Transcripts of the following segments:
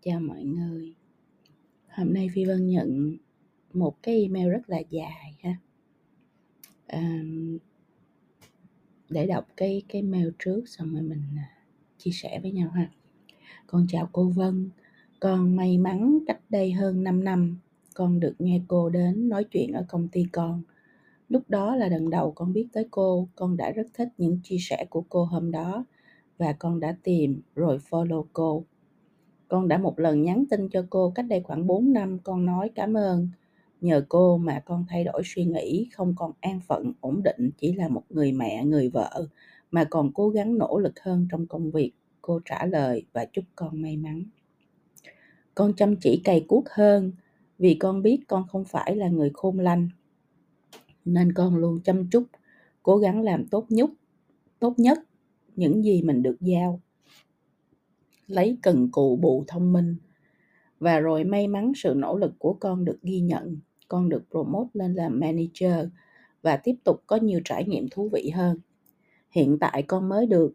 Chào mọi người. Hôm nay Phi Vân nhận một cái email rất là dài ha. Để đọc cái mail trước xong rồi mình chia sẻ với nhau ha. Con chào cô Vân. Con may mắn cách đây hơn 5 năm con được nghe cô đến nói chuyện ở công ty con. Lúc đó là lần đầu con biết tới cô, con đã rất thích những chia sẻ của cô hôm đó và con đã tìm rồi follow cô. Con đã một lần nhắn tin cho cô cách đây khoảng 4 năm, con nói cảm ơn. Nhờ cô mà con thay đổi suy nghĩ, không còn an phận, ổn định, chỉ là một người mẹ, người vợ, mà còn cố gắng nỗ lực hơn trong công việc. Cô trả lời và chúc con may mắn. Con chăm chỉ cày cuốc hơn, vì con biết con không phải là người khôn lanh. Nên con luôn chăm chút, cố gắng làm tốt nhất những gì mình được giao. Lấy cần cù bù thông minh. Và rồi may mắn sự nỗ lực của con được ghi nhận, con được promote lên làm manager và tiếp tục có nhiều trải nghiệm thú vị hơn. Hiện tại con mới được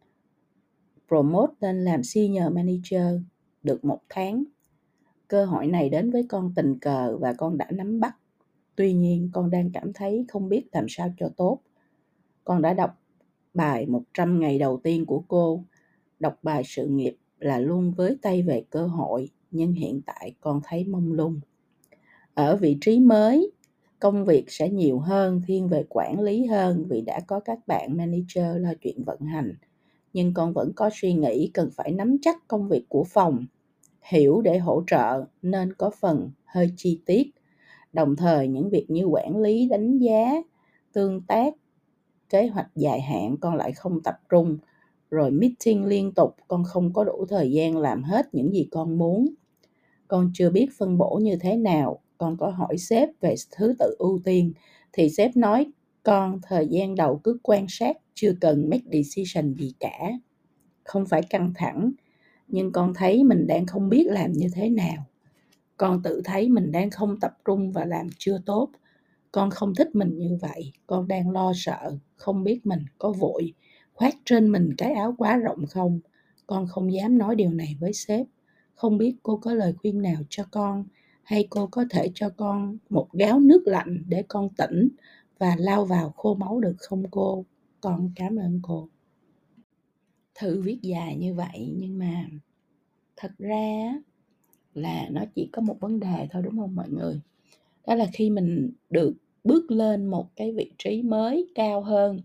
promote lên làm senior manager được 1 tháng. Cơ hội này đến với con tình cờ và con đã nắm bắt. Tuy nhiên con đang cảm thấy không biết làm sao cho tốt. Con đã đọc bài 100 ngày đầu tiên của cô. Đọc bài sự nghiệp là luôn với tay về cơ hội, nhưng hiện tại con thấy mông lung. Ở vị trí mới, công việc sẽ nhiều hơn, thiên về quản lý hơn vì đã có các bạn manager lo chuyện vận hành. Nhưng con vẫn có suy nghĩ cần phải nắm chắc công việc của phòng, hiểu để hỗ trợ nên có phần hơi chi tiết. Đồng thời những việc như quản lý, đánh giá, tương tác, kế hoạch dài hạn con lại không tập trung. Rồi meeting liên tục, con không có đủ thời gian làm hết những gì con muốn. Con chưa biết phân bổ như thế nào. Con có hỏi sếp về thứ tự ưu tiên thì sếp nói con thời gian đầu cứ quan sát, chưa cần make decision gì cả. Không phải căng thẳng, nhưng con thấy mình đang không biết làm như thế nào. Con tự thấy mình đang không tập trung và làm chưa tốt. Con không thích mình như vậy. Con đang lo sợ, không biết mình có vội khoác trên mình cái áo quá rộng không. Con không dám nói điều này với sếp. Không biết cô có lời khuyên nào cho con, hay cô có thể cho con một gáo nước lạnh để con tỉnh và lao vào khô máu được không cô? Con cảm ơn cô. Thư viết dài như vậy nhưng mà thật ra là nó chỉ có một vấn đề thôi, đúng không mọi người? Đó là khi mình được bước lên một cái vị trí mới cao hơn,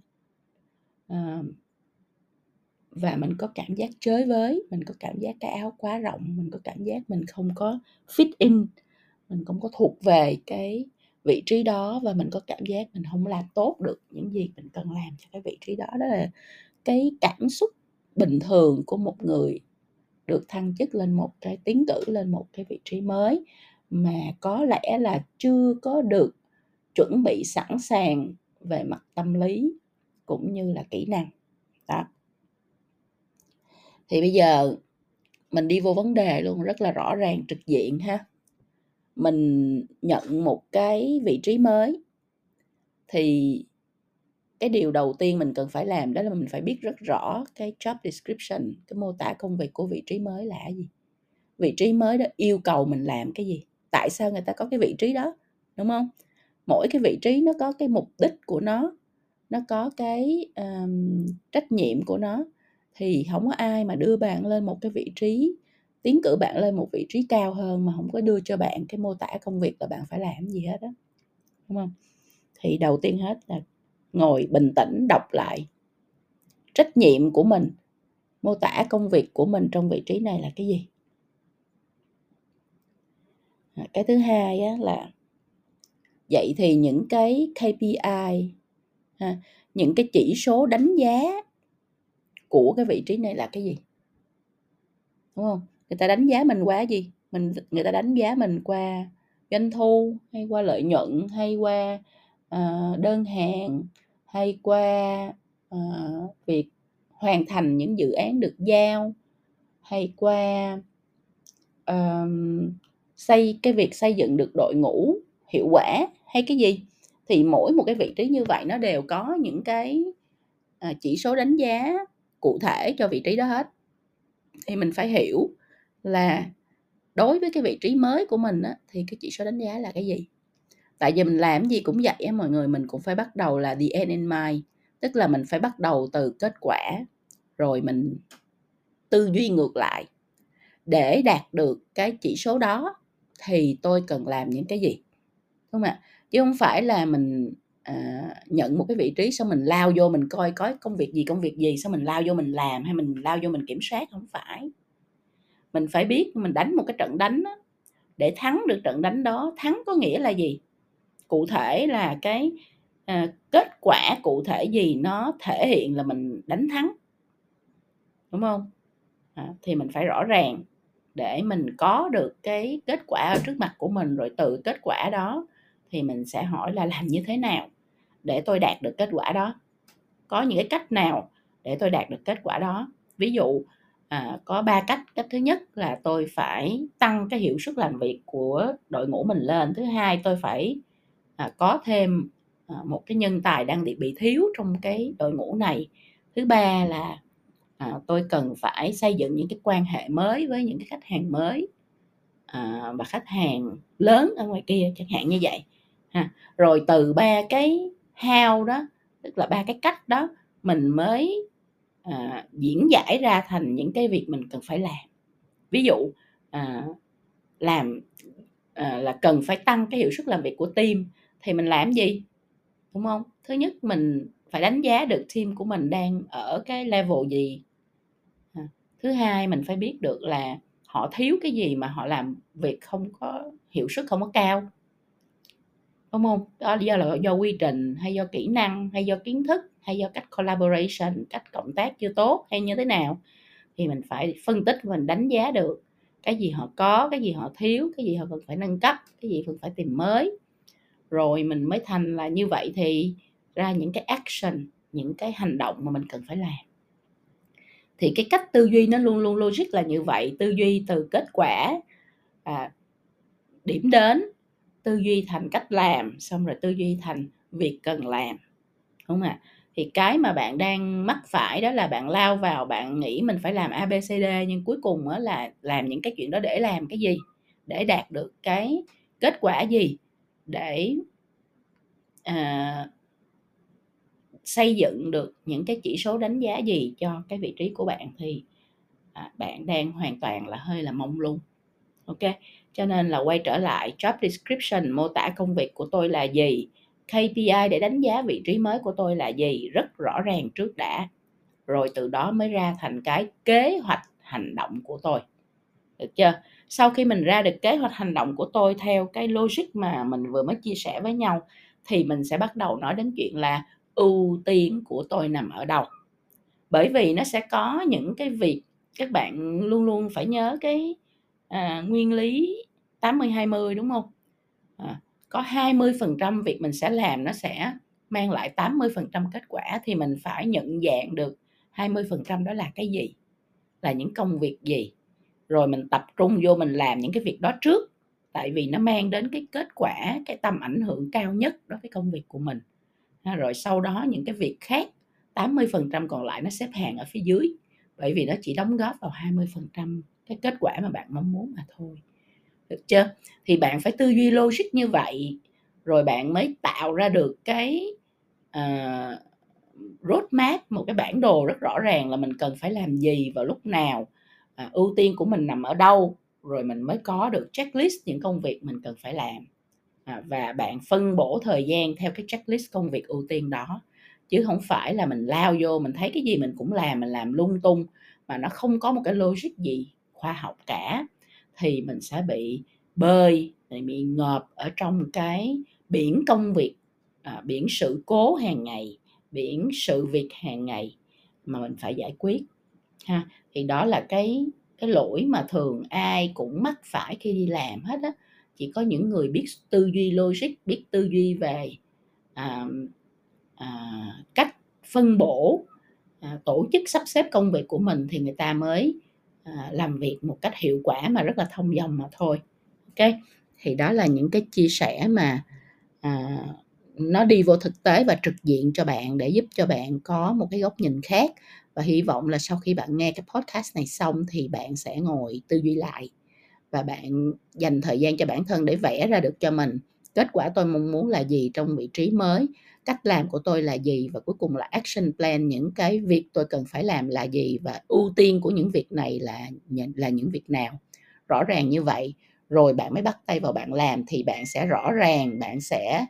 và mình có cảm giác chới với, mình có cảm giác cái áo quá rộng, mình có cảm giác mình không có fit in, mình không có thuộc về cái vị trí đó, và mình có cảm giác mình không làm tốt được những gì mình cần làm cho cái vị trí đó. Đó là cái cảm xúc bình thường của một người được thăng chức lên một cái, tiến cử lên một cái vị trí mới mà có lẽ là chưa có được chuẩn bị sẵn sàng về mặt tâm lý cũng như là kỹ năng đó. Thì bây giờ mình đi vô vấn đề luôn, rất là rõ ràng trực diện ha. Mình nhận một cái vị trí mới thì cái điều đầu tiên mình cần phải làm đó là mình phải biết rất rõ cái job description, cái mô tả công việc của vị trí mới là gì. Vị trí mới đó yêu cầu mình làm cái gì, tại sao người ta có cái vị trí đó, đúng không? Mỗi cái vị trí nó có cái mục đích của nó có cái trách nhiệm của nó. Thì không có ai mà đưa bạn lên một cái vị trí, tiến cử bạn lên một vị trí cao hơn mà không có đưa cho bạn cái mô tả công việc là bạn phải làm gì hết đó, đúng không? Thì đầu tiên hết là ngồi bình tĩnh đọc lại trách nhiệm của mình, mô tả công việc của mình trong vị trí này là cái gì. Cái thứ hai á, là vậy thì những cái KPI, những cái chỉ số đánh giá của cái vị trí này là cái gì, đúng không? Người ta đánh giá mình qua gì? Người ta đánh giá mình qua doanh thu, hay qua lợi nhuận, hay qua đơn hàng, hay qua việc hoàn thành những dự án được giao, hay qua việc xây dựng được đội ngũ hiệu quả, hay cái gì. Thì mỗi một cái vị trí như vậy nó đều có những cái chỉ số đánh giá cụ thể cho vị trí đó hết. Thì mình phải hiểu là đối với cái vị trí mới của mình á, thì cái chỉ số đánh giá là cái gì? Tại vì mình làm gì cũng vậy á mọi người, mình cũng phải bắt đầu là the end in mind, tức là mình phải bắt đầu từ kết quả, rồi mình tư duy ngược lại. Để đạt được cái chỉ số đó thì tôi cần làm những cái gì, đúng không ạ? Chứ không phải là mình, nhận một cái vị trí xong mình lao vô mình coi có công việc gì, xong mình lao vô mình làm, hay mình lao vô mình kiểm soát, không phải. Mình phải biết mình đánh một cái trận đánh á, để thắng được trận đánh đó, thắng có nghĩa là gì? Cụ thể là cái, kết quả cụ thể gì nó thể hiện là mình đánh thắng, đúng không? Thì mình phải rõ ràng để mình có được cái kết quả ở trước mặt của mình, rồi từ kết quả đó thì mình sẽ hỏi là làm như thế nào để tôi đạt được kết quả đó? Có những cái cách nào để tôi đạt được kết quả đó? Ví dụ, có 3 cách. Cách thứ nhất là tôi phải tăng cái hiệu suất làm việc của đội ngũ mình lên. Thứ hai, tôi phải, có thêm, một cái nhân tài đang bị thiếu trong cái đội ngũ này. Thứ ba là, tôi cần phải xây dựng những cái quan hệ mới với những cái khách hàng mới, và khách hàng lớn ở ngoài kia, chẳng hạn như vậy ha. Rồi từ 3 cái how đó, tức là 3 cái cách đó, mình mới, diễn giải ra thành những cái việc mình cần phải làm. Ví dụ, làm, là cần phải tăng cái hiệu suất làm việc của team thì mình làm gì, đúng không? Thứ nhất mình phải đánh giá được team của mình đang ở cái level gì. Thứ hai mình phải biết được là họ thiếu cái gì mà họ làm việc không có hiệu suất, không có cao, đúng không? Đó lý do là do quy trình, hay do kỹ năng, hay do kiến thức, hay do cách collaboration, cách cộng tác chưa tốt, hay như thế nào. Thì mình phải phân tích, mình đánh giá được cái gì họ có, cái gì họ thiếu, cái gì họ cần phải nâng cấp, cái gì cần phải tìm mới. Rồi mình mới thành là như vậy thì ra những cái action, những cái hành động mà mình cần phải làm. Thì cái cách tư duy nó luôn luôn logic là như vậy, tư duy từ kết quả, điểm đến, tư duy thành cách làm, xong rồi tư duy thành việc cần làm, đúng không ạ? Thì cái mà bạn đang mắc phải đó là bạn lao vào, bạn nghĩ mình phải làm ABCD, nhưng cuối cùng á là làm những cái chuyện đó để làm cái gì? Để đạt được cái kết quả gì? Để, xây dựng được những cái chỉ số đánh giá gì cho cái vị trí của bạn, thì, bạn đang hoàn toàn là hơi là mông lung. OK, cho nên là quay trở lại job description, mô tả công việc của tôi là gì, KPI để đánh giá vị trí mới của tôi là gì, rất rõ ràng trước đã. Rồi từ đó mới ra thành cái kế hoạch hành động của tôi. Được chưa? Sau khi mình ra được kế hoạch hành động của tôi theo cái logic mà mình vừa mới chia sẻ với nhau, thì mình sẽ bắt đầu nói đến chuyện là ưu tiên của tôi nằm ở đâu. Bởi vì nó sẽ có những cái việc các bạn luôn luôn phải nhớ cái, nguyên lý 80-20, đúng không? Có 20% việc mình sẽ làm nó sẽ mang lại 80% kết quả, thì mình phải nhận dạng được 20% đó là cái gì, là những công việc gì, rồi mình tập trung vô mình làm những cái việc đó trước, tại vì nó mang đến cái kết quả, cái tầm ảnh hưởng cao nhất đối với công việc của mình. Rồi sau đó những cái việc khác, 80% còn lại nó xếp hàng ở phía dưới, bởi vì nó chỉ đóng góp vào 20% cái kết quả mà bạn mong muốn mà thôi. Được chưa? Thì bạn phải tư duy logic như vậy, rồi bạn mới tạo ra được cái, roadmap, một cái bản đồ rất rõ ràng là mình cần phải làm gì vào lúc nào, ưu tiên của mình nằm ở đâu, rồi mình mới có được checklist những công việc mình cần phải làm. Và bạn phân bổ thời gian theo cái checklist công việc ưu tiên đó, chứ không phải là mình lao vô mình thấy cái gì mình cũng làm, mình làm lung tung mà nó không có một cái logic gì khoa học cả, thì mình sẽ bị bơi, bị ngợp ở trong cái biển công việc, biển sự cố hàng ngày, biển sự việc hàng ngày mà mình phải giải quyết ha. Thì đó là cái lỗi mà thường ai cũng mắc phải khi đi làm hết á. Chỉ có những người biết tư duy logic, biết tư duy về, cách phân bổ, tổ chức sắp xếp công việc của mình thì người ta mới, làm việc một cách hiệu quả mà rất là thông dong mà thôi. OK, thì đó là những cái chia sẻ mà, nó đi vô thực tế và trực diện cho bạn, để giúp cho bạn có một cái góc nhìn khác. Và hy vọng là sau khi bạn nghe cái podcast này xong thì bạn sẽ ngồi tư duy lại và bạn dành thời gian cho bản thân để vẽ ra được cho mình kết quả tôi mong muốn là gì trong vị trí mới, cách làm của tôi là gì, và cuối cùng là action plan, những cái việc tôi cần phải làm là gì và ưu tiên của những việc này là những việc nào. Rõ ràng như vậy rồi bạn mới bắt tay vào bạn làm, thì bạn sẽ rõ ràng, bạn sẽ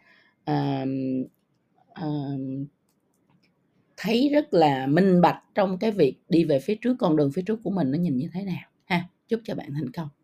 thấy rất là minh bạch trong cái việc đi về phía trước, con đường phía trước của mình nó nhìn như thế nào ha. Chúc cho bạn thành công.